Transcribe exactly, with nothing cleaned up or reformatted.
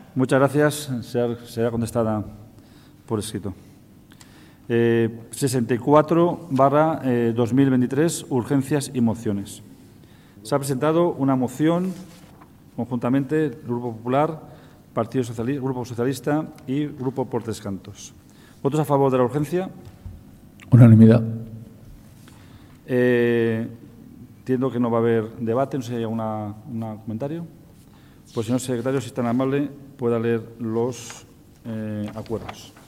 Muchas gracias. Será, será contestada por escrito. Eh, sesenta y cuatro barra dos mil veintitrés, urgencias y mociones. Se ha presentado una moción conjuntamente el Grupo Popular, Partido Socialista, Grupo Socialista y Grupo por Tres Cantos. ¿Votos a favor de la urgencia? Unanimidad. Eh, entiendo que no va a haber debate, no sé si hay algún comentario. Pues, señor secretario, si es tan amable, pueda leer los eh, acuerdos.